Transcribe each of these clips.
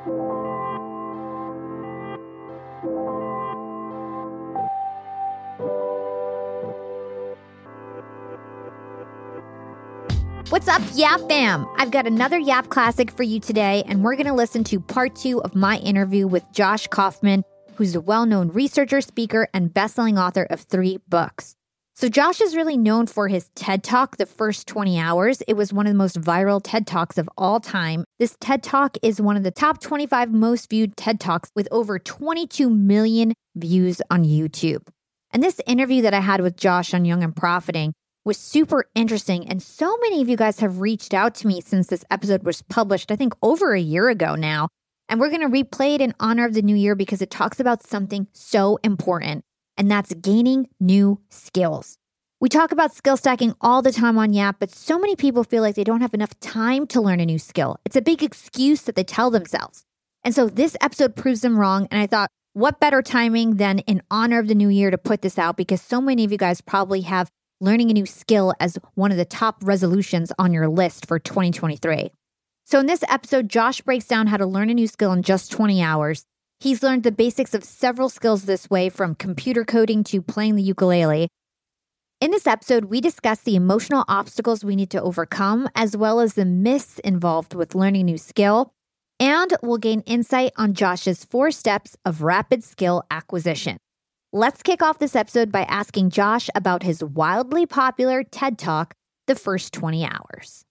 What's up, Yap fam? I've got another Yap classic for you today, and we're going to listen to part 2 of my interview with Josh Kaufman, who's a well-known researcher, speaker, and best-selling author of 3 books. So Josh is really known for his TED Talk, The First 20 Hours. It was one of the most viral TED Talks of all time. This TED Talk is one of the top 25 most viewed TED Talks with over 22 million views on YouTube. And this interview that I had with Josh on Young and Profiting was super interesting. And so many of you guys have reached out to me since this episode was published, I think over a year ago now. And we're going to replay it in honor of the new year because it talks about something so important, and that's gaining new skills. We talk about skill stacking all the time on Yap, but so many people feel like they don't have enough time to learn a new skill. It's a big excuse that they tell themselves. And so this episode proves them wrong. And I thought, what better timing than in honor of the new year to put this out, because so many of you guys probably have learning a new skill as one of the top resolutions on your list for 2023. So in this episode, Josh breaks down how to learn a new skill in just 20 hours. He's learned the basics of several skills this way, from computer coding to playing the ukulele. In this episode, we discuss the emotional obstacles we need to overcome, as well as the myths involved with learning a new skill. And we'll gain insight on Josh's 4 steps of rapid skill acquisition. Let's kick off this episode by asking Josh about his wildly popular TED Talk, The First 20 Hours.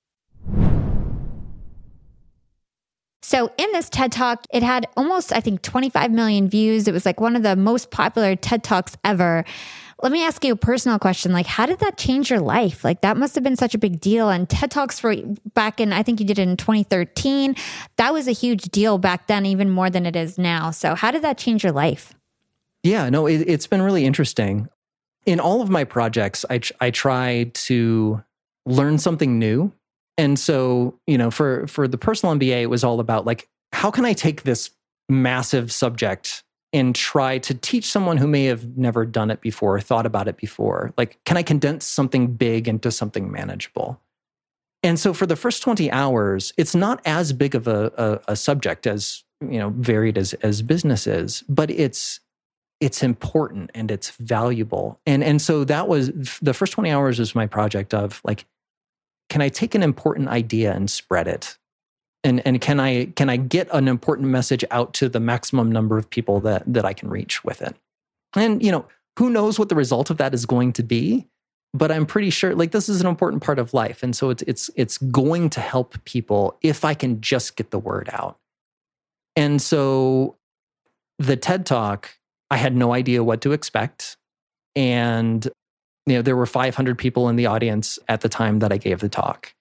So in this TED Talk, it had almost, I think, 25 million views. It was like one of the most popular TED Talks ever. Let me ask you a personal question. Like, how did that change your life? Like, that must have been such a big deal. And TED Talks for back in, I think you did it in 2013. That was a huge deal back then, even more than it is now. So how did that change your life? Yeah, no, it's been really interesting. In all of my projects, I try to learn something new. And so, for the personal MBA, it was all about like, how can I take this massive subject and try to teach someone who may have never done it before, or thought about it before? Like, can I condense something big into something manageable? And so for the first 20 hours, it's not as big of a subject as, varied as business is, but it's important and it's valuable. And so that was, the first 20 hours was my project of like, can I take an important idea and spread it? And can I get an important message out to the maximum number of people that I can reach with it? And, who knows what the result of that is going to be, but I'm pretty sure like this is an important part of life. And so it's going to help people if I can just get the word out. And so the TED Talk, I had no idea what to expect. And, there were 500 people in the audience at the time that I gave the talk.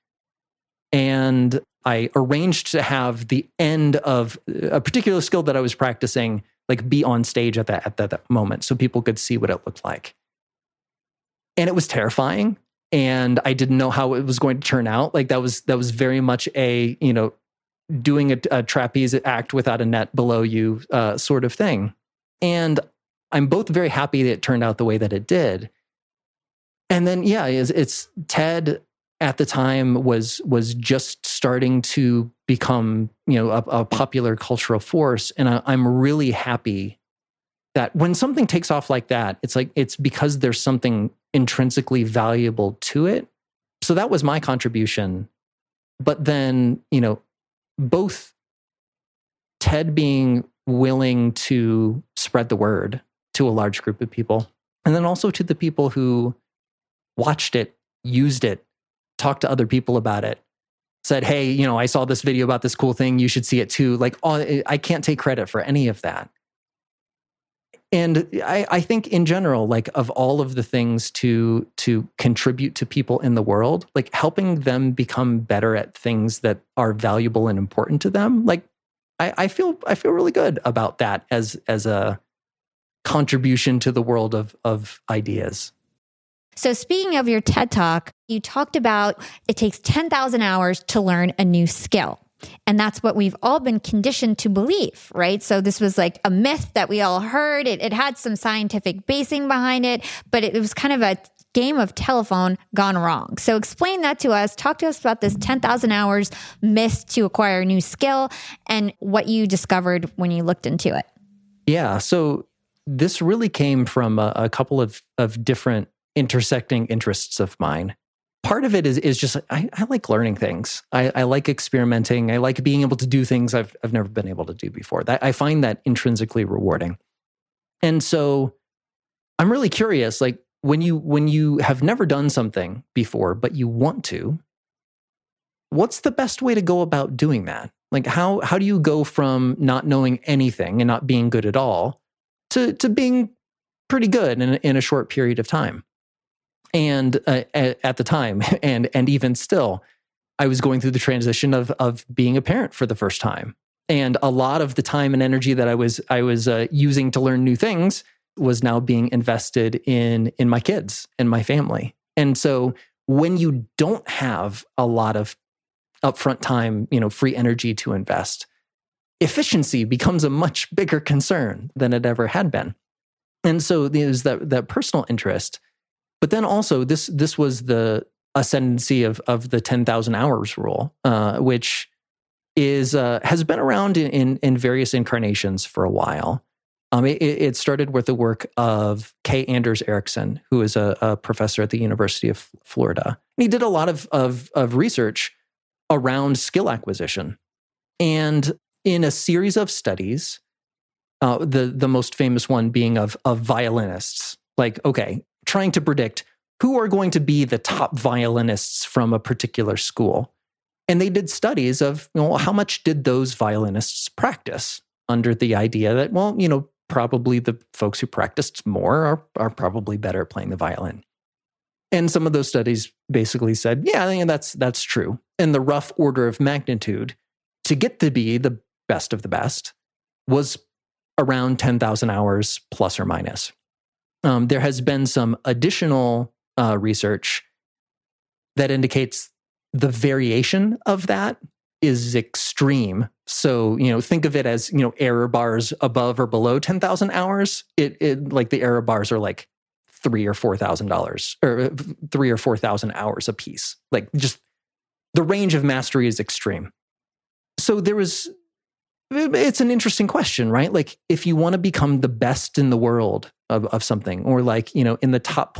And I arranged to have the end of a particular skill that I was practicing, like be on stage at that moment so people could see what it looked like. And it was terrifying. And I didn't know how it was going to turn out. Like that was very much a, doing a trapeze act without a net below you sort of thing. And I'm both very happy that it turned out the way that it did. And then, it's TED at the time was just starting to become, a popular cultural force. And I'm really happy that when something takes off like that, it's because there's something intrinsically valuable to it. So that was my contribution. But then, both TED being willing to spread the word to a large group of people, and then also to the people who watched it, used it, talked to other people about it, said, hey, I saw this video about this cool thing, you should see it too. Like, I can't take credit for any of that. And I think in general, like of all of the things to contribute to people in the world, like helping them become better at things that are valuable and important to them, like I feel really good about that as a contribution to the world of ideas. So speaking of your TED Talk, you talked about it takes 10,000 hours to learn a new skill. And that's what we've all been conditioned to believe, right? So this was like a myth that we all heard. It had some scientific basing behind it, but it was kind of a game of telephone gone wrong. So explain that to us. Talk to us about this 10,000 hours missed to acquire a new skill and what you discovered when you looked into it. Yeah. So this really came from a couple of different intersecting interests of mine. Part of it is just, I like learning things. I like experimenting. I like being able to do things I've never been able to do before. I find that intrinsically rewarding. And so I'm really curious, like when you have never done something before, but you want to, what's the best way to go about doing that? Like how do you go from not knowing anything and not being good at all to being pretty good in a short period of time? And at the time, and even still, I was going through the transition of being a parent for the first time, and a lot of the time and energy that I was using to learn new things was now being invested in my kids and my family. And so, when you don't have a lot of upfront time, free energy to invest, efficiency becomes a much bigger concern than it ever had been. And so, there's that personal interest. But then also, this was the ascendancy of the 10,000 hours rule, which has been around in various incarnations for a while. It started with the work of K. Anders Ericsson, who is a professor at the University of Florida. And he did a lot of research around skill acquisition. And in a series of studies, the most famous one being of violinists, like, okay, trying to predict who are going to be the top violinists from a particular school. And they did studies of, how much did those violinists practice, under the idea that, probably the folks who practiced more are probably better at playing the violin. And some of those studies basically said, yeah, I think that's true. And the rough order of magnitude to get to be the best of the best was around 10,000 hours plus or minus. There has been some additional research that indicates the variation of that is extreme. So, think of it as, error bars above or below 10,000 hours. It like the error bars are like $3,000 or $4,000 or 3,000 or 4,000 hours a piece. Like just the range of mastery is extreme. So it's an interesting question, right? Like if you want to become the best in the world of something, or like, in the top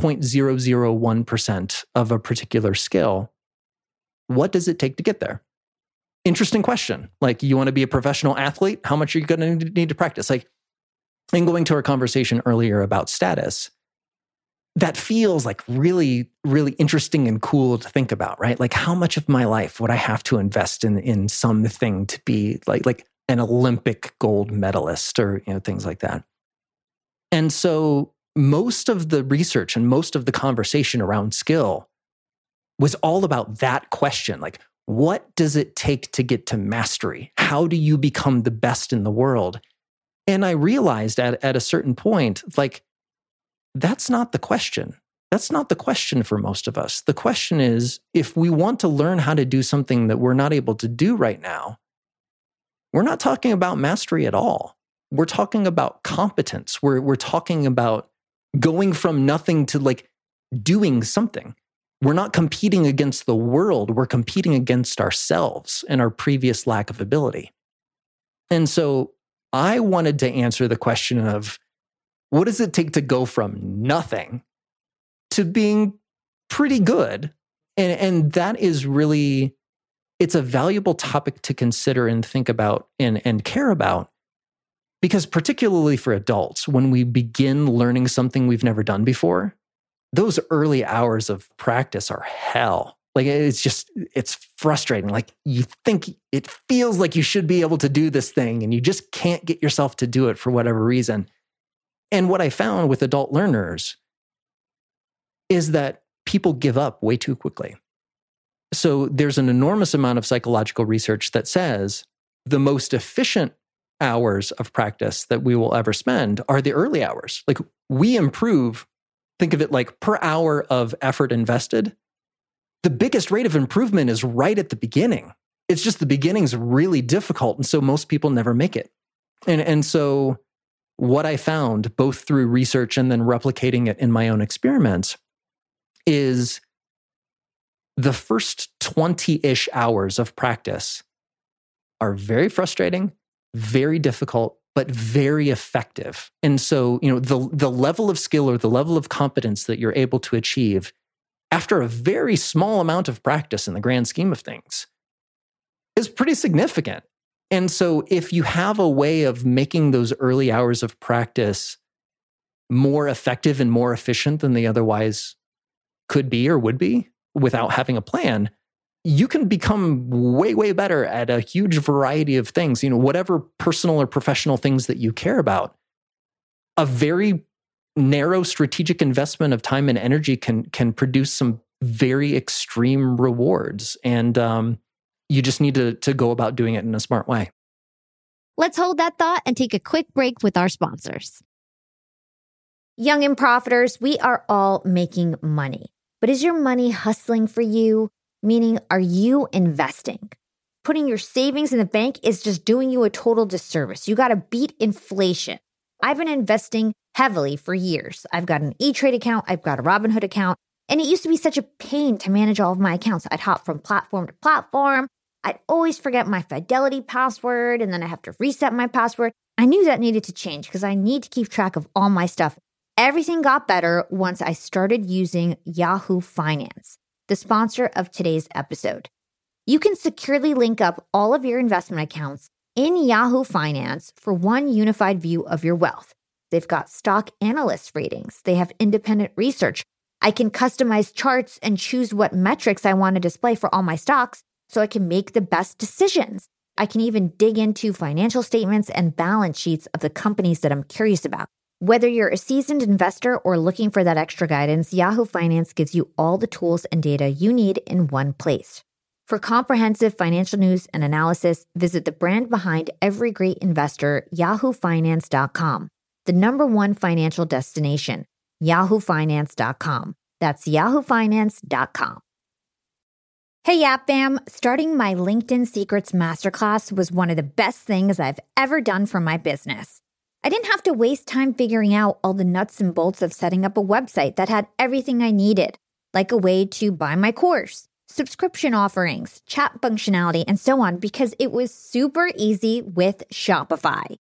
0.001% of a particular skill, what does it take to get there? Interesting question. Like, you want to be a professional athlete? How much are you going to need to practice? Like, in going to our conversation earlier about status, that feels like really, really interesting and cool to think about, right? Like, how much of my life would I have to invest in something to be like an Olympic gold medalist, or things like that? And so most of the research and most of the conversation around skill was all about that question. Like, what does it take to get to mastery? How do you become the best in the world? And I realized at a certain point, like, that's not the question. That's not the question for most of us. The question is, if we want to learn how to do something that we're not able to do right now, we're not talking about mastery at all. We're talking about competence. We're talking about going from nothing to like doing something. We're not competing against the world. We're competing against ourselves and our previous lack of ability. And so I wanted to answer the question of, what does it take to go from nothing to being pretty good? And that is really, it's a valuable topic to consider and think about and care about. Because particularly for adults, when we begin learning something we've never done before, those early hours of practice are hell. Like, it's frustrating. Like, you think it feels like you should be able to do this thing, and you just can't get yourself to do it for whatever reason. And what I found with adult learners is that people give up way too quickly. So there's an enormous amount of psychological research that says the most efficient hours of practice that we will ever spend are the early hours. Like, we improve, think of it like per hour of effort invested, the biggest rate of improvement is right at the beginning. It's just the beginning's really difficult, and so most people never make it. And so what I found, both through research and then replicating it in my own experiments, is the first 20-ish hours of practice are very frustrating, very difficult, but very effective. And so, the level of skill or the level of competence that you're able to achieve after a very small amount of practice in the grand scheme of things is pretty significant. And so if you have a way of making those early hours of practice more effective and more efficient than they otherwise could be or would be without having a plan, you can become way, way better at a huge variety of things, whatever personal or professional things that you care about. A very narrow strategic investment of time and energy can produce some very extreme rewards. And you just need to go about doing it in a smart way. Let's hold that thought and take a quick break with our sponsors. Young and profiters, we are all making money. But is your money hustling for you? Meaning, are you investing? Putting your savings in the bank is just doing you a total disservice. You got to beat inflation. I've been investing heavily for years. I've got an E-Trade account. I've got a Robinhood account. And it used to be such a pain to manage all of my accounts. I'd hop from platform to platform. I'd always forget my Fidelity password, and then I have to reset my password. I knew that needed to change because I need to keep track of all my stuff. Everything got better once I started using Yahoo Finance, the sponsor of today's episode. You can securely link up all of your investment accounts in Yahoo Finance for one unified view of your wealth. They've got stock analyst ratings. They have independent research. I can customize charts and choose what metrics I want to display for all my stocks so I can make the best decisions. I can even dig into financial statements and balance sheets of the companies that I'm curious about. Whether you're a seasoned investor or looking for that extra guidance, Yahoo Finance gives you all the tools and data you need in one place. For comprehensive financial news and analysis, visit the brand behind every great investor, yahoofinance.com, the #1 financial destination, yahoofinance.com. That's yahoofinance.com. Hey, Yap Fam, starting my LinkedIn Secrets Masterclass was one of the best things I've ever done for my business. I didn't have to waste time figuring out all the nuts and bolts of setting up a website that had everything I needed, like a way to buy my course, subscription offerings, chat functionality, and so on, because it was super easy with Shopify.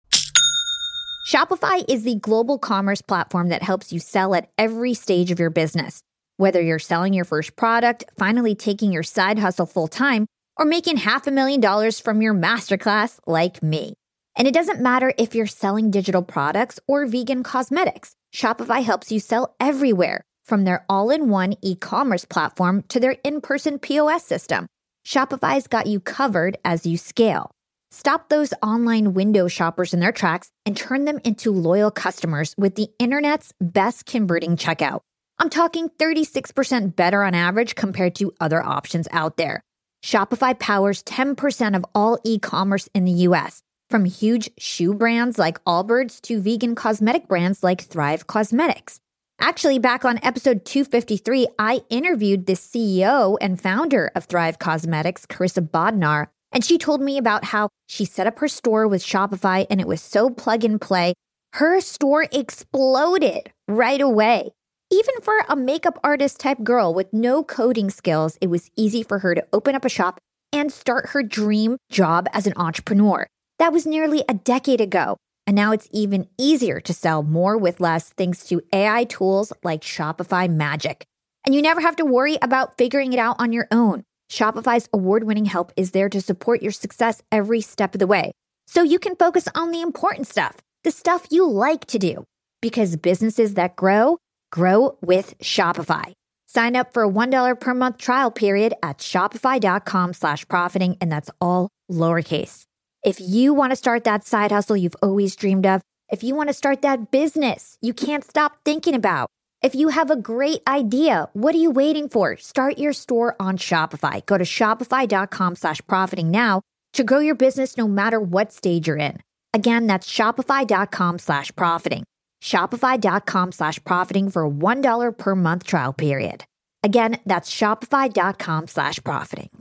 Shopify is the global commerce platform that helps you sell at every stage of your business. Whether you're selling your first product, finally taking your side hustle full-time, or making $500,000 from your masterclass like me. And it doesn't matter if you're selling digital products or vegan cosmetics. Shopify helps you sell everywhere, from their all-in-one e-commerce platform to their in-person POS system. Shopify's got you covered as you scale. Stop those online window shoppers in their tracks and turn them into loyal customers with the internet's best converting checkout. I'm talking 36% better on average compared to other options out there. Shopify powers 10% of all e-commerce in the US, from huge shoe brands like Allbirds to vegan cosmetic brands like Thrive Cosmetics. Actually, back on episode 253, I interviewed the CEO and founder of Thrive Cosmetics, Carissa Bodnar, and she told me about how she set up her store with Shopify and it was so plug and play. Her store exploded right away. Even for a makeup artist type girl with no coding skills, it was easy for her to open up a shop and start her dream job as an entrepreneur. That was nearly a decade ago. And now it's even easier to sell more with less thanks to AI tools like Shopify Magic. And you never have to worry about figuring it out on your own. Shopify's award-winning help is there to support your success every step of the way. So you can focus on the important stuff, the stuff you like to do. Because businesses that grow with Shopify. Sign up for a $1 per month trial period at shopify.com/profiting, and that's all lowercase. If you want to start that side hustle you've always dreamed of, if you want to start that business you can't stop thinking about, if you have a great idea, what are you waiting for? Start your store on Shopify. Go to shopify.com/profiting now to grow your business no matter what stage you're in. Again, that's shopify.com/profiting. Shopify.com/profiting for a $1 per month trial period. Again, that's shopify.com/profiting.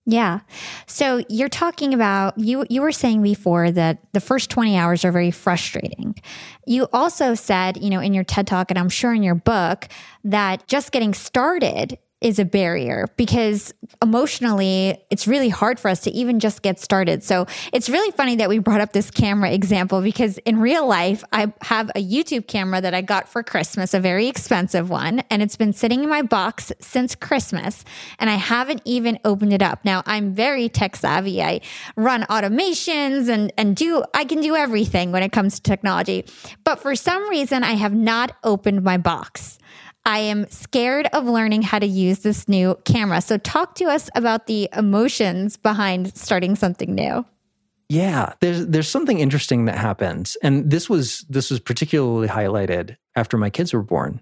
Yeah. So you're talking about, you were saying before that the first 20 hours are very frustrating. You also said, in your TED Talk, and I'm sure in your book, that just getting started is a barrier because emotionally, it's really hard for us to even just get started. So it's really funny that we brought up this camera example because in real life, I have a YouTube camera that I got for Christmas, a very expensive one, and it's been sitting in my box since Christmas, and I haven't even opened it up. Now, I'm very tech savvy. I run automations and I can do everything when it comes to technology. But for some reason, I have not opened my box. I am scared of learning how to use this new camera. So talk to us about the emotions behind starting something new. Yeah, there's something interesting that happens. And this was particularly highlighted after my kids were born.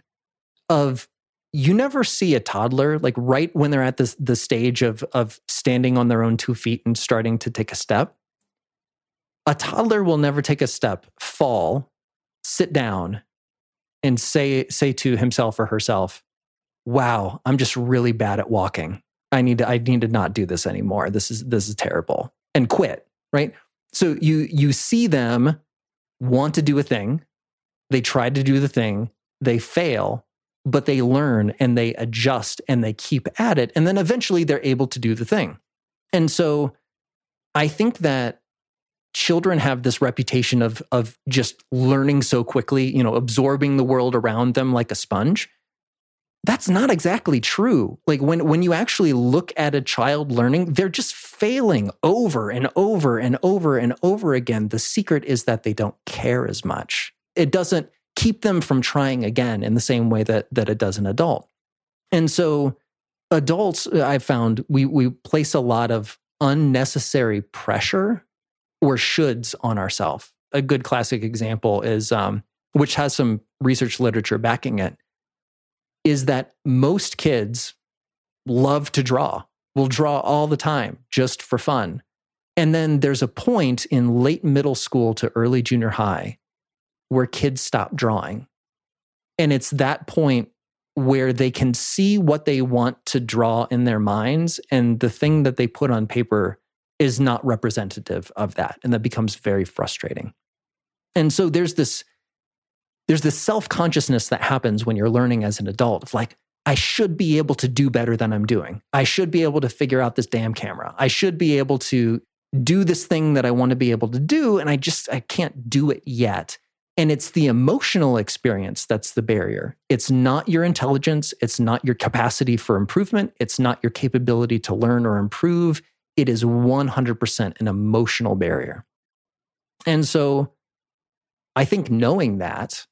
You never see a toddler, like right when they're at the stage of standing on their own 2 feet and starting to take a step. A toddler will never take a step, fall, sit down, and say to himself or herself, "Wow, I'm just really bad at walking. I need to not do this anymore. This is terrible," and quit. Right? So you see them want to do a thing, they try to do the thing, they fail, but they learn and they adjust and they keep at it, and then eventually they're able to do the thing. And so I think that children have this reputation of just learning so quickly, absorbing the world around them like a sponge. That's not exactly true. Like when you actually look at a child learning, they're just failing over and over and over and over again. The secret is that they don't care as much. It doesn't keep them from trying again in the same way that it does an adult. And so adults, I've found, we place a lot of unnecessary pressure or shoulds on ourselves. A good classic example is, which has some research literature backing it, is that most kids love to draw, will draw all the time just for fun. And then there's a point in late middle school to early junior high where kids stop drawing. And it's that point where they can see what they want to draw in their minds, and the thing that they put on paper is not representative of that. And that becomes very frustrating. And so there's this self-consciousness that happens when you're learning as an adult of like, I should be able to do better than I'm doing. I should be able to figure out this damn camera. I should be able to do this thing that I want to be able to do, and I can't do it yet. And it's the emotional experience that's the barrier. It's not your intelligence. It's not your capacity for improvement. It's not your capability to learn or improve. It is 100% an emotional barrier. And so I think knowing that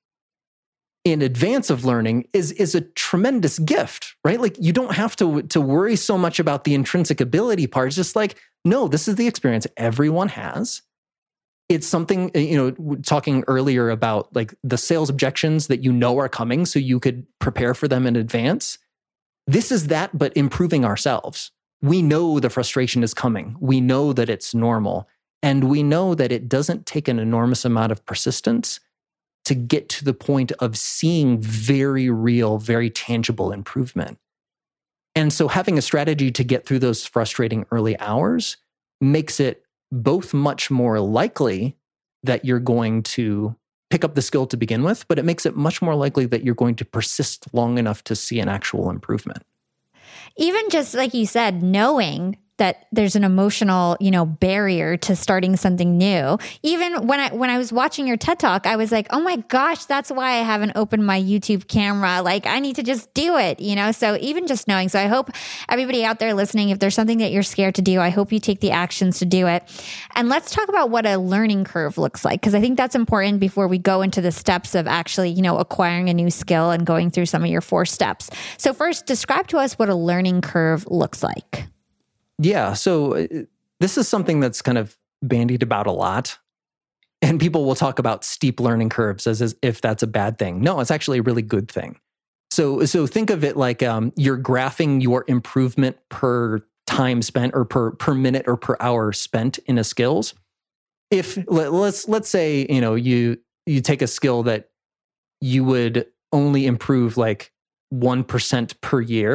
in advance of learning is a tremendous gift, right? Like you don't have to worry so much about the intrinsic ability part. It's just like, no, this is the experience everyone has. It's something, talking earlier about like the sales objections that are coming so you could prepare for them in advance. This is that, but improving ourselves. We know the frustration is coming. We know that it's normal. And we know that it doesn't take an enormous amount of persistence to get to the point of seeing very real, very tangible improvement. And so having a strategy to get through those frustrating early hours makes it both much more likely that you're going to pick up the skill to begin with, but it makes it much more likely that you're going to persist long enough to see an actual improvement. Even just like you said, knowing that there's an emotional, barrier to starting something new. Even when I was watching your TED Talk, I was like, oh my gosh, that's why I haven't opened my YouTube camera. Like I need to just do it, So even just knowing. So I hope everybody out there listening, if there's something that you're scared to do, I hope you take the actions to do it. And let's talk about what a learning curve looks like, because I think that's important before we go into the steps of actually, acquiring a new skill and going through some of your 4 steps. So first, describe to us what a learning curve looks like. Yeah, so this is something that's kind of bandied about a lot. And people will talk about steep learning curves as if that's a bad thing. No, it's actually a really good thing. So think of it like you're graphing your improvement per time spent or per minute or per hour spent in a skills. If let's say, you take a skill that you would only improve like 1% per year,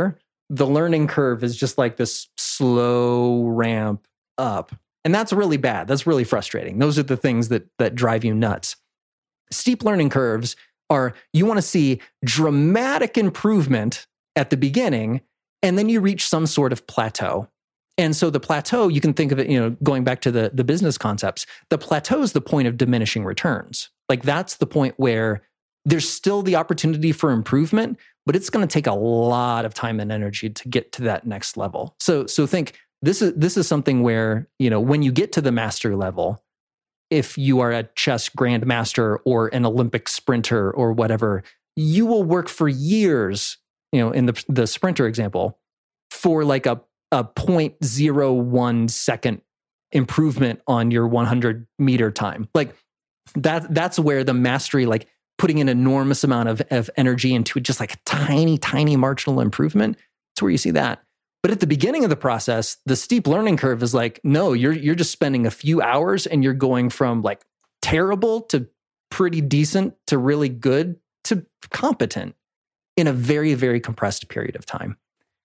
the learning curve is just like this slow ramp up. And that's really bad. That's really frustrating. Those are the things that drive you nuts. Steep learning curves are, you want to see dramatic improvement at the beginning, and then you reach some sort of plateau. And so the plateau, you can think of it, going back to the business concepts, the plateau is the point of diminishing returns. Like that's the point where there's still the opportunity for improvement, but it's going to take a lot of time and energy to get to that next level. So think this is something where, when you get to the master level, if you are a chess grandmaster or an Olympic sprinter or whatever, you will work for years, in the sprinter example, for like a 0.01 second improvement on your 100-meter time. Like that's where the mastery, like putting an enormous amount of energy into just like a tiny, tiny marginal improvement. That's where you see that. But at the beginning of the process, the steep learning curve is like, no, you're just spending a few hours and you're going from like terrible to pretty decent to really good to competent in a very, very compressed period of time.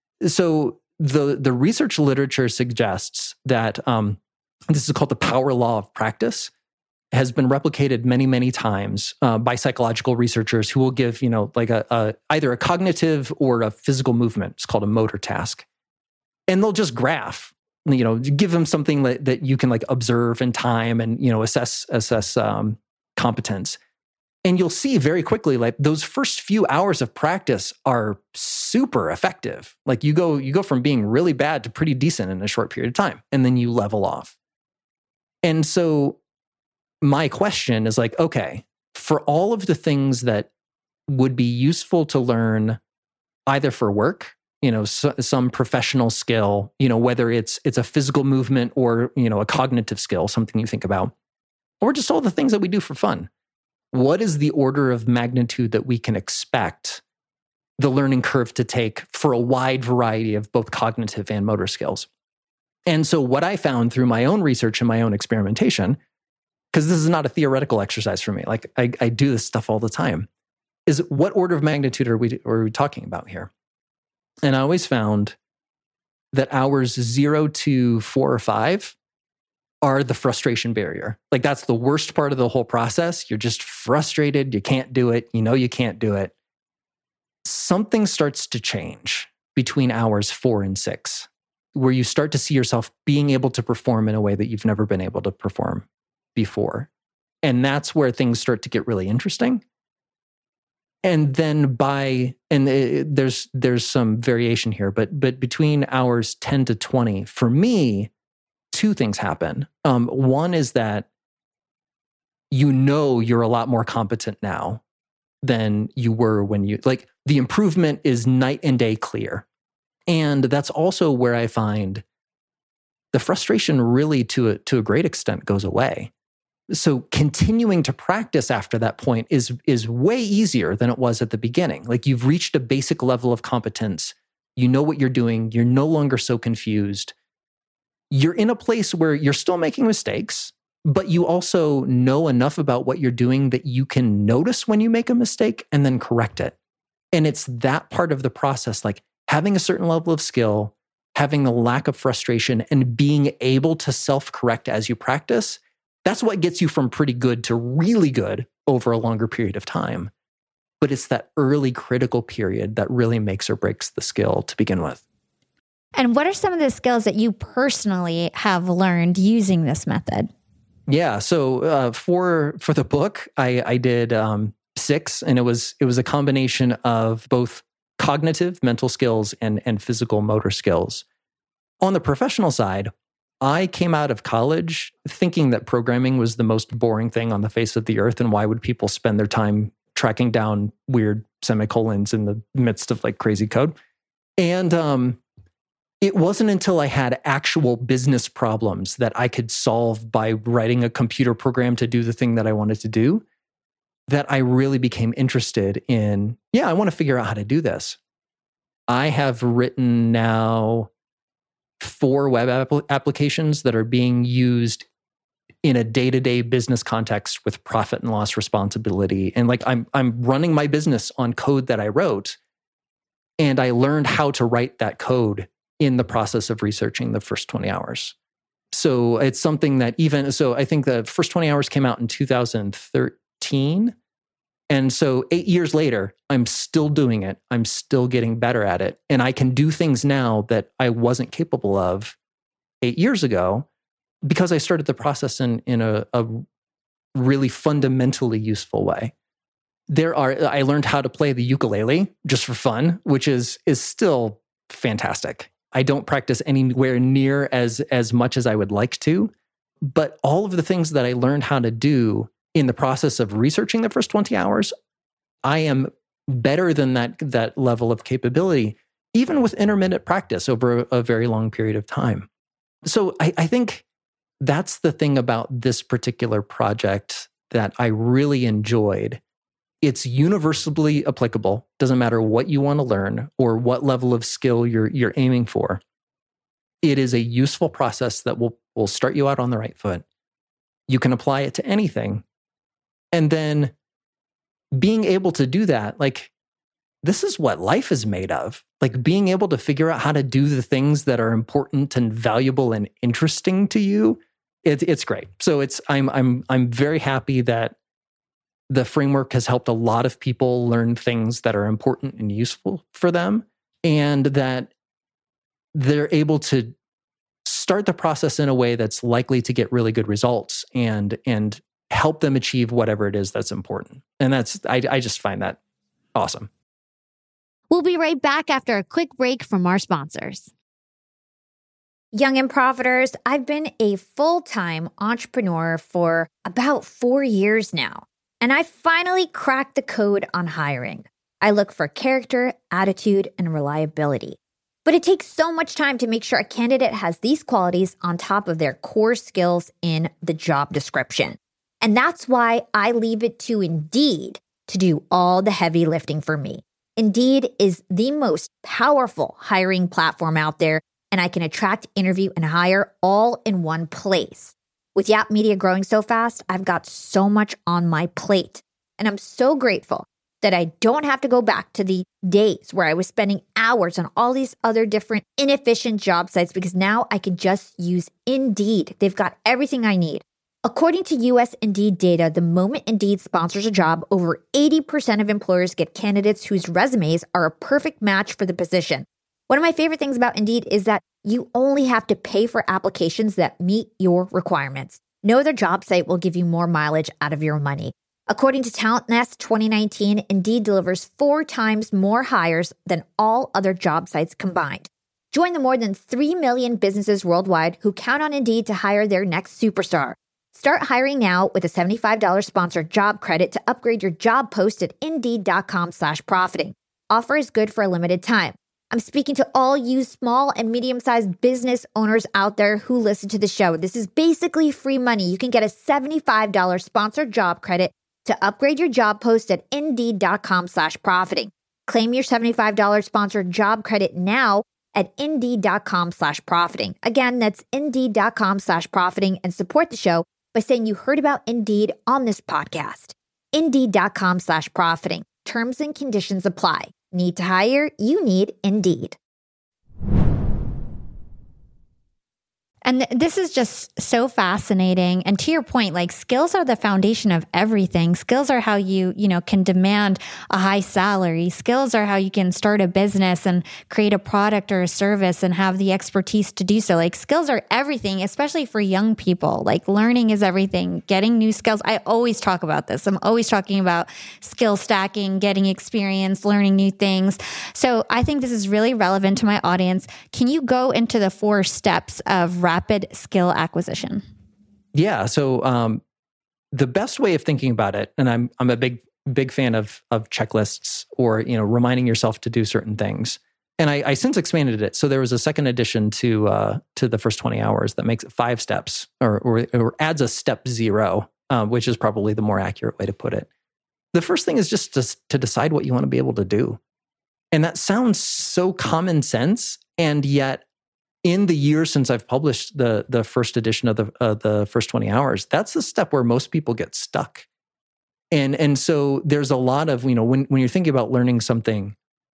So the research literature suggests that this is called the power law of practice, has been replicated many, many times by psychological researchers who will give, like either a cognitive or a physical movement. It's called a motor task. And they'll just graph, give them something that you can like observe in time and, assess competence. And you'll see very quickly, like those first few hours of practice are super effective. Like you go from being really bad to pretty decent in a short period of time, and then you level off. And so my question is like, okay, for all of the things that would be useful to learn either for work, some professional skill, whether it's a physical movement or, a cognitive skill, something you think about, or just all the things that we do for fun. What is the order of magnitude that we can expect the learning curve to take for a wide variety of both cognitive and motor skills? And so what I found through my own research and my own experimentation, because this is not a theoretical exercise for me, like I do this stuff all the time, is what order of magnitude are we talking about here? And I always found that hours 0 to 4 or 5 are the frustration barrier. Like that's the worst part of the whole process. You're just frustrated. You can't do it. You can't do it. Something starts to change between hours 4 and 6, where you start to see yourself being able to perform in a way that you've never been able to perform before. And that's where things start to get really interesting. And then there's some variation here, but between hours 10 to 20, for me, 2 things happen. One is that you're a lot more competent now than you were when the improvement is night and day clear. And that's also where I find the frustration really to a great extent goes away. So continuing to practice after that point is way easier than it was at the beginning. Like you've reached a basic level of competence. You know what you're doing. You're no longer so confused. You're in a place where you're still making mistakes, but you also know enough about what you're doing that you can notice when you make a mistake and then correct it. And it's that part of the process, like having a certain level of skill, having the lack of frustration, and being able to self-correct as you practice. That's what gets you from pretty good to really good over a longer period of time. But it's that early critical period that really makes or breaks the skill to begin with. And what are some of the skills that you personally have learned using this method? Yeah, so for the book, I did 6, and it was a combination of both cognitive mental skills and physical motor skills. On the professional side, I came out of college thinking that programming was the most boring thing on the face of the earth, and why would people spend their time tracking down weird semicolons in the midst of like crazy code? And it wasn't until I had actual business problems that I could solve by writing a computer program to do the thing that I wanted to do that I really became interested in, I want to figure out how to do this. I have written now 4 web applications that are being used in a day-to-day business context with profit and loss responsibility. And like I'm running my business on code that I wrote. And I learned how to write that code in the process of researching the first 20 hours. So it's something that I think the first 20 hours came out in 2013. And so 8 years later, I'm still doing it. I'm still getting better at it. And I can do things now that I wasn't capable of 8 years ago because I started the process in a really fundamentally useful way. I learned how to play the ukulele just for fun, which is still fantastic. I don't practice anywhere near as much as I would like to, but all of the things that I learned how to do in the process of researching the first 20 hours, I am better than that level of capability, even with intermittent practice over a very long period of time. So I think that's the thing about this particular project that I really enjoyed. It's universally applicable. Doesn't matter what you want to learn or what level of skill you're aiming for. It is a useful process that will start you out on the right foot. You can apply it to anything. And then being able to do that, like, this is what life is made of. Like, being able to figure out how to do the things that are important and valuable and interesting to you, it's great. So I'm very happy that the framework has helped a lot of people learn things that are important and useful for them, and that they're able to start the process in a way that's likely to get really good results and help them achieve whatever it is that's important. And I just find that awesome. We'll be right back after a quick break from our sponsors. Young and Profiters, I've been a full-time entrepreneur for about 4 years now. And I finally cracked the code on hiring. I look for character, attitude, and reliability. But it takes so much time to make sure a candidate has these qualities on top of their core skills in the job description. And that's why I leave it to Indeed to do all the heavy lifting for me. Indeed is the most powerful hiring platform out there, and I can attract, interview, and hire all in one place. With Yap Media growing so fast, I've got so much on my plate. And I'm so grateful that I don't have to go back to the days where I was spending hours on all these other different inefficient job sites, because now I can just use Indeed. They've got everything I need. According to US Indeed data, the moment Indeed sponsors a job, over 80% of employers get candidates whose resumes are a perfect match for the position. One of my favorite things about Indeed is that you only have to pay for applications that meet your requirements. No other job site will give you more mileage out of your money. According to Talent Nest 2019, Indeed delivers 4 times more hires than all other job sites combined. Join the more than 3 million businesses worldwide who count on Indeed to hire their next superstar. Start hiring now with a $75 sponsored job credit to upgrade your job post at Indeed.com/profiting. Offer is good for a limited time. I'm speaking to all you small and medium-sized business owners out there who listen to the show. This is basically free money. You can get a $75 sponsored job credit to upgrade your job post at Indeed.com/profiting. Claim your $75 sponsored job credit now at Indeed.com/profiting. Again, that's Indeed.com/profiting, and support the show by saying you heard about Indeed on this podcast. Indeed.com/profiting. Terms and conditions apply. Need to hire? You need Indeed. And this is just so fascinating. And to your point, like, skills are the foundation of everything. Skills are how you can demand a high salary. Skills are how you can start a business and create a product or a service and have the expertise to do so. Like, skills are everything, especially for young people. Like, learning is everything. Getting new skills. I always talk about this. I'm always talking about skill stacking, getting experience, learning new things. So I think this is really relevant to my audience. Can you go into the 4 steps of rapid skill acquisition? Yeah. So the best way of thinking about it, and I'm a big fan of checklists, or reminding yourself to do certain things. And I since expanded it. So there was a second addition to the first 20 hours that makes it 5 steps, or adds a step 0, which is probably the more accurate way to put it. The first thing is just to decide what you want to be able to do. And that sounds so common sense, and yet, in the years since I've published the first edition of the first 20 hours, that's the step where most people get stuck. And so there's a lot of, when you're thinking about learning something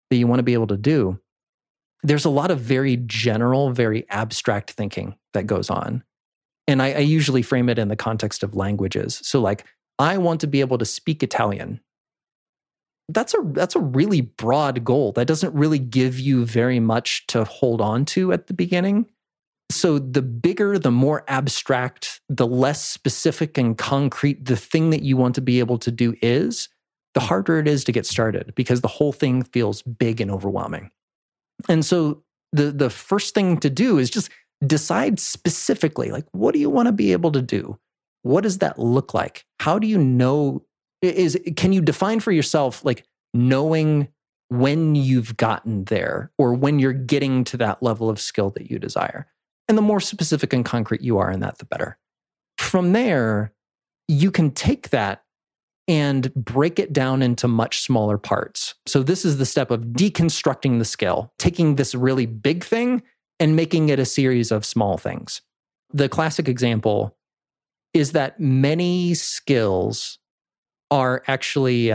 that you want to be able to do, there's a lot of very general, very abstract thinking that goes on. And I usually frame it in the context of languages. So like, I want to be able to speak Italian. That's a really broad goal. That doesn't really give you very much to hold on to at the beginning. So the bigger, the more abstract, the less specific and concrete the thing that you want to be able to do is, the harder it is to get started because the whole thing feels big and overwhelming. And so the first thing to do is just decide specifically, like, what do you want to be able to do? What does that look like? How do you know? Can you define for yourself, like, knowing when you've gotten there or when you're getting to that level of skill that you desire? And the more specific and concrete you are in that, the better. From there, you can take that and break it down into much smaller parts. So this is the step of deconstructing the skill, taking this really big thing and making it a series of small things. The classic example is that many skills are actually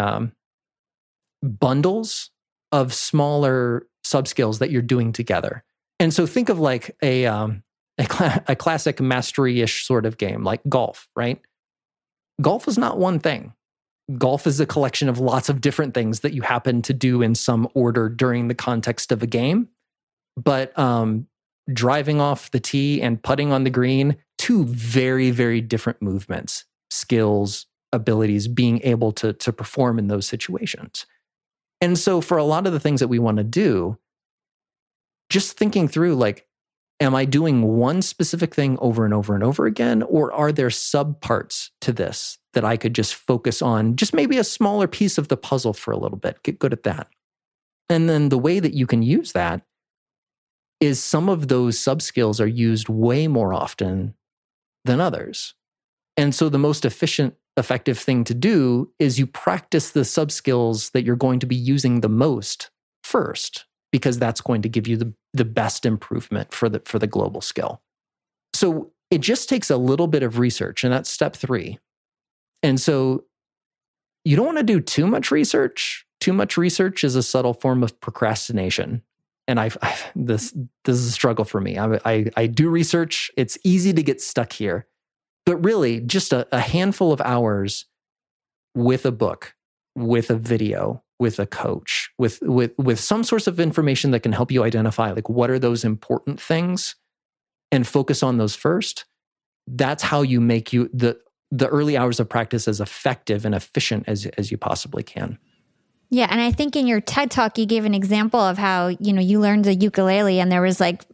bundles of smaller subskills that you're doing together. And so think of like a classic mastery-ish sort of game, like golf, right? Golf is not one thing. Golf is a collection of lots of different things that you happen to do in some order during the context of a game. But driving off the tee and putting on the green, two very, very different movements, skills, abilities, being able to perform in those situations. And so for a lot of the things that we want to do, just thinking through, like, am I doing one specific thing over and over and over again? Or are there subparts to this that I could just focus on, just maybe a smaller piece of the puzzle for a little bit, get good at that? And then the way that you can use that is some of those subskills are used way more often than others. And so the most efficient, effective thing to do is you practice the subskills that you're going to be using the most first, because that's going to give you the best improvement for the global skill. So it just takes a little bit of research, and that's step 3. And so you don't want to do too much research. Too much research is a subtle form of procrastination. And this is a struggle for me. I do research. It's easy to get stuck here. But really, just a handful of hours with a book, with a video, with a coach, with some source of information that can help you identify, like, what are those important things and focus on those first. That's how you make the early hours of practice as effective and efficient as you possibly can. Yeah. And I think in your TED Talk, you gave an example of how, you learned the ukulele and there was like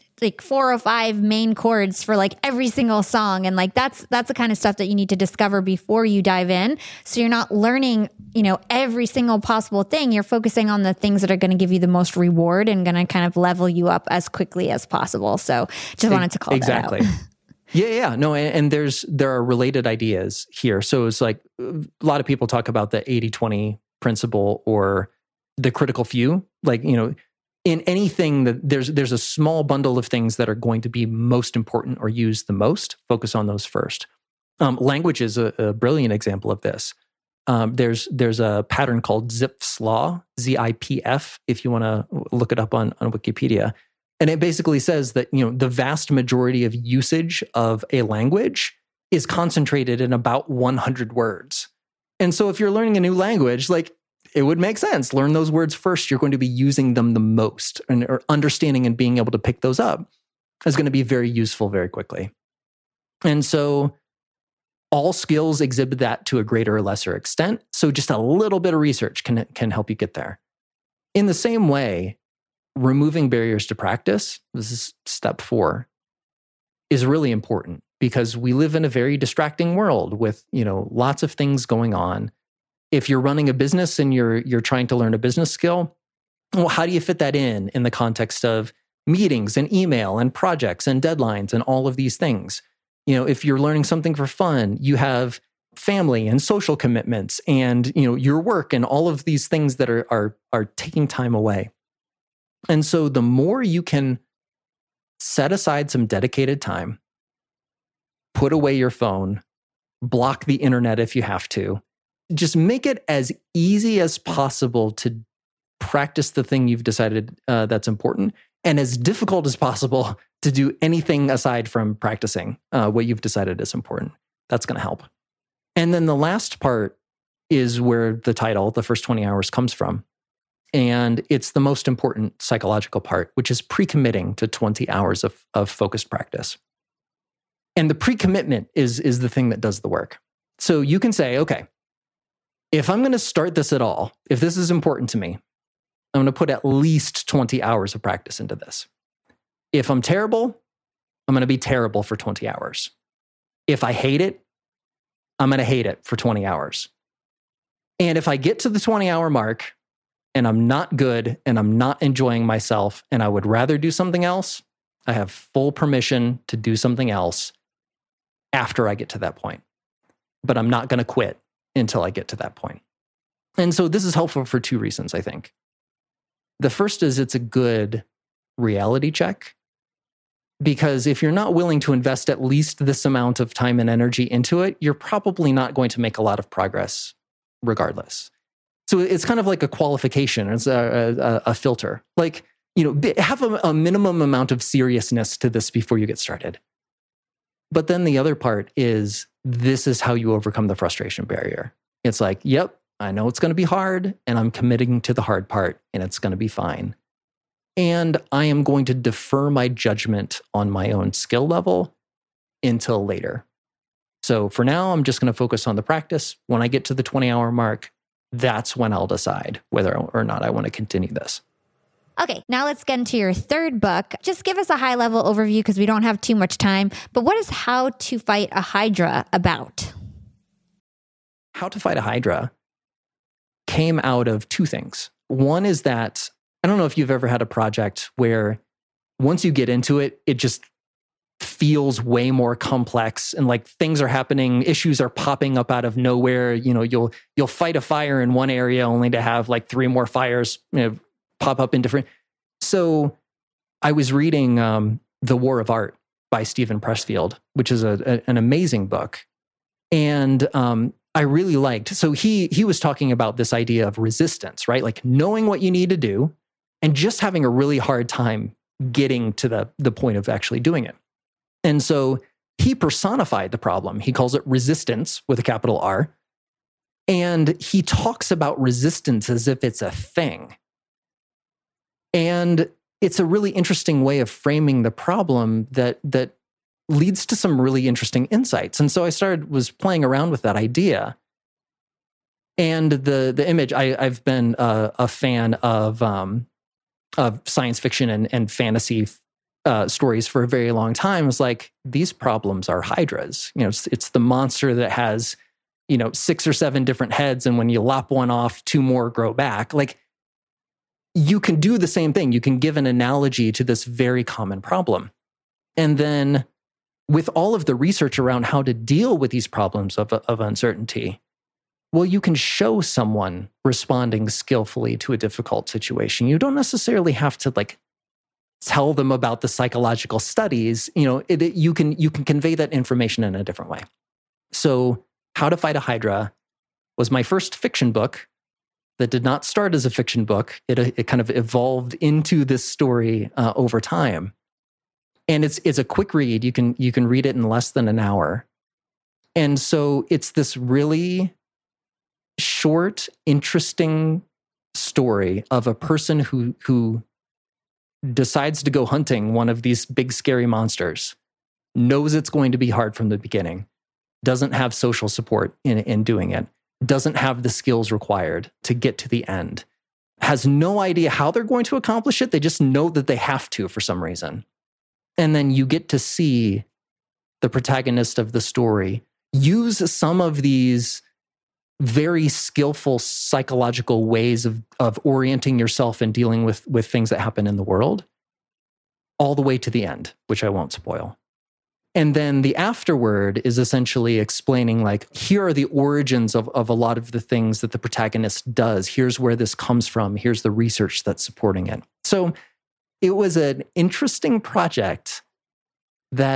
4 or 5 main chords for like every single song. And like, that's the kind of stuff that you need to discover before you dive in. So you're not learning, every single possible thing. You're focusing on the things that are going to give you the most reward and going to kind of level you up as quickly as possible. So just wanted to call that out. Exactly. Yeah. No, and there are related ideas here. So it's like a lot of people talk about the 80-20 principle or the critical few. Like, in anything that there's a small bundle of things that are going to be most important or used the most, focus on those first. Language is a brilliant example of this. There's a pattern called Zipf's Law, ZIPF, if you want to look it up on Wikipedia. And it basically says that, the vast majority of usage of a language is concentrated in about 100 words. And so if you're learning a new language, like, it would make sense. Learn those words first. You're going to be using them the most, or understanding and being able to pick those up is going to be very useful very quickly. And so all skills exhibit that to a greater or lesser extent. So just a little bit of research can help you get there. In the same way, removing barriers to practice, this is step 4, is really important because we live in a very distracting world with, lots of things going on. If you're running a business and you're trying to learn a business skill, well, how do you fit that in the context of meetings and email and projects and deadlines and all of these things? If you're learning something for fun, you have family and social commitments and, your work and all of these things that are taking time away. And so the more you can set aside some dedicated time, put away your phone, block the internet if you have to, just make it as easy as possible to practice the thing you've decided that's important, and as difficult as possible to do anything aside from practicing what you've decided is important. That's going to help. And then the last part is where the title, The First 20 Hours, comes from. And it's the most important psychological part, which is pre-committing to 20 hours of focused practice. And the pre-commitment is the thing that does the work. So you can say, okay, if I'm going to start this at all, if this is important to me, I'm going to put at least 20 hours of practice into this. If I'm terrible, I'm going to be terrible for 20 hours. If I hate it, I'm going to hate it for 20 hours. And if I get to the 20-hour mark and I'm not good and I'm not enjoying myself and I would rather do something else, I have full permission to do something else after I get to that point. But I'm not going to quit until I get to that point. And so this is helpful for two reasons, I think. The first is it's a good reality check, because if you're not willing to invest at least this amount of time and energy into it, you're probably not going to make a lot of progress regardless. So it's kind of like a qualification. It's a filter. Like, have a minimum amount of seriousness to this before you get started. But then the other part is, this is how you overcome the frustration barrier. It's like, yep, I know it's going to be hard, and I'm committing to the hard part, and it's going to be fine. And I am going to defer my judgment on my own skill level until later. So for now, I'm just going to focus on the practice. When I get to the 20-hour mark, that's when I'll decide whether or not I want to continue this. Okay, now let's get into your third book. Just give us a high-level overview because we don't have too much time. But what is How to Fight a Hydra about? How to Fight a Hydra came out of two things. One is that, I don't know if you've ever had a project where once you get into it, it just feels way more complex, and like things are happening, issues are popping up out of nowhere. You'll fight a fire in one area only to have like 3 more fires pop up in different. So I was reading The War of Art by Steven Pressfield, which is an amazing book. And I really liked, so he was talking about this idea of resistance, right? Like knowing what you need to do and just having a really hard time getting to the point of actually doing it. And so he personified the problem. He calls it resistance with a capital R. And he talks about resistance as if it's a thing. And it's a really interesting way of framing the problem that leads to some really interesting insights. And so I was playing around with that idea. And the image, I've been a fan of science fiction and fantasy stories for a very long time. It's like, these problems are hydras. It's the monster that has 6 or 7 different heads, and when you lop one off, 2 more grow back. Like, you can do the same thing. You can give an analogy to this very common problem. And then with all of the research around how to deal with these problems of uncertainty, well, you can show someone responding skillfully to a difficult situation. You don't necessarily have to tell them about the psychological studies. You can convey that information in a different way. So How to Fight a Hydra was my first fiction book that did not start as a fiction book. It kind of evolved into this story over time. And it's a quick read. You can read it in less than an hour. And so it's this really short, interesting story of a person who decides to go hunting one of these big, scary monsters, knows it's going to be hard from the beginning, doesn't have social support in doing it, doesn't have the skills required to get to the end, has no idea how they're going to accomplish it. They just know that they have to for some reason. And then you get to see the protagonist of the story use some of these very skillful psychological ways of orienting yourself and dealing with things that happen in the world, all the way to the end, which I won't spoil. And then the afterword is essentially explaining, here are the origins of a lot of the things that the protagonist does. Here's where this comes from. Here's the research that's supporting it. So it was an interesting project that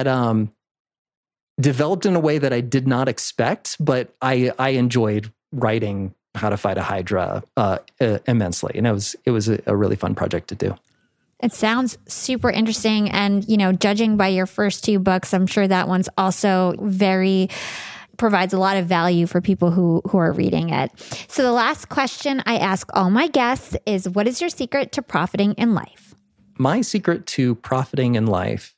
developed in a way that I did not expect, but I enjoyed writing How to Fight a Hydra immensely. And it was a really fun project to do. It sounds super interesting. And, judging by your first 2 books, I'm sure that one's also provides a lot of value for people who are reading it. So the last question I ask all my guests is, what is your secret to profiting in life? My secret to profiting in life,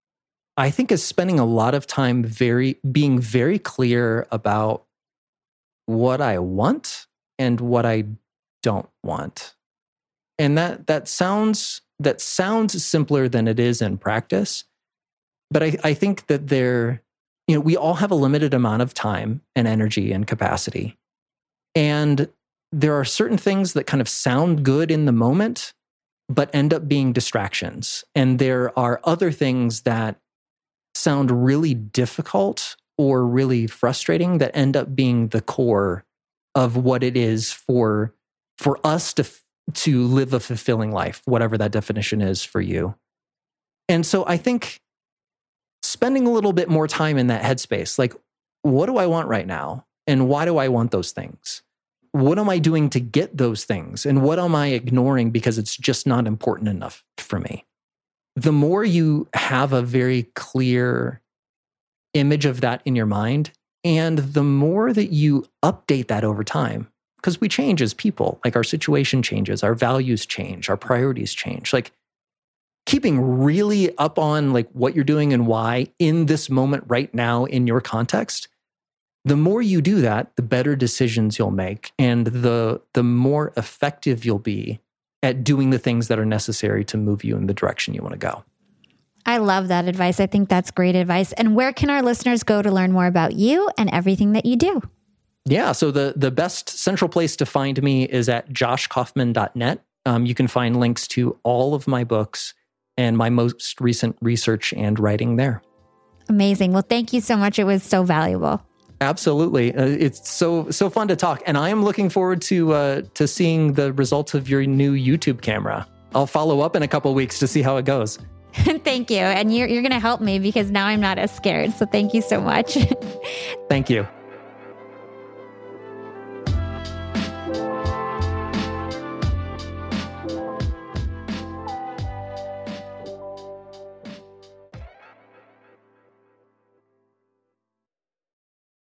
I think, is spending a lot of time being very clear about what I want and what I don't want. And that sounds simpler than it is in practice. But I think that we all have a limited amount of time and energy and capacity. And there are certain things that kind of sound good in the moment, but end up being distractions. And there are other things that sound really difficult or really frustrating that end up being the core of what it is for us to live a fulfilling life, whatever that definition is for you. And so I think spending a little bit more time in that headspace, like, what do I want right now? And why do I want those things? What am I doing to get those things? And what am I ignoring because it's just not important enough for me? The more you have a very clear image of that in your mind, and the more that you update that over time, because we change as people, like our situation changes, our values change, our priorities change. Like, keeping really up on like what you're doing and why in this moment right now in your context, the more you do that, the better decisions you'll make, and the more effective you'll be at doing the things that are necessary to move you in the direction you want to go. I love that advice. I think that's great advice. And where can our listeners go to learn more about you and everything that you do? Yeah, so the best central place to find me is at joshkaufman.net. You can find links to all of my books and my most recent research and writing there. Amazing. Well, thank you so much. It was so valuable. Absolutely. It's so fun to talk. And I am looking forward to seeing the results of your new YouTube camera. I'll follow up in a couple of weeks to see how it goes. Thank you. And you're going to help me because now I'm not as scared. So thank you so much. Thank you.